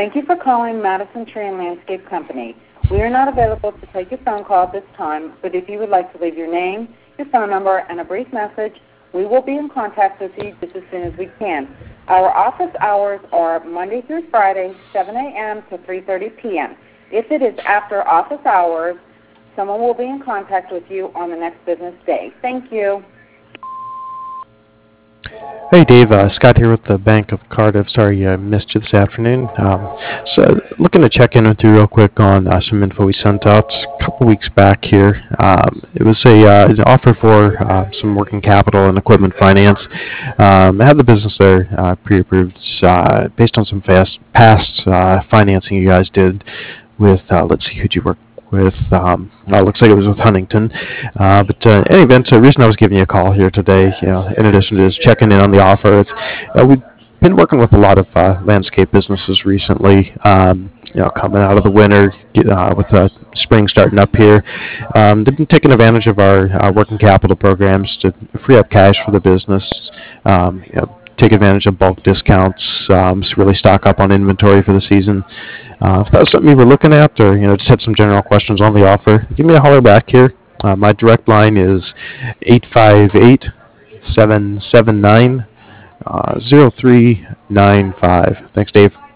Thank you for calling Madison Tree and Landscape Company. We are not available to take your phone call at this time, but if you would like to leave your name, your phone number, and a brief message, we will be in contact with you just as soon as we can. Our office hours are Monday through Friday, 7 a.m. to 3:30 p.m. If it is after office hours, someone will be in contact with you on the next business day. Thank you. Hey Dave, Scott here with the Bank of Cardiff. Sorry I missed you this afternoon. So looking to check in with you real quick on some info we sent out a couple weeks back here. It was an offer for some working capital and equipment finance. I have the business there pre-approved based on some past financing you guys did with, let's see, who'd you work with? Looks like it was with Huntington. But in any event, the reason I was giving you a call here today, in addition to just checking in on the offer, it's we've been working with a lot of landscape businesses recently. Coming out of the winter with spring starting up here, they've been taking advantage of our working capital programs to free up cash for the business. Take advantage of bulk discounts, to really stock up on inventory for the season. If that was something you were looking at, or just had some general questions on the offer, give me a holler back here. My direct line is 858-779-0395. Thanks, Dave.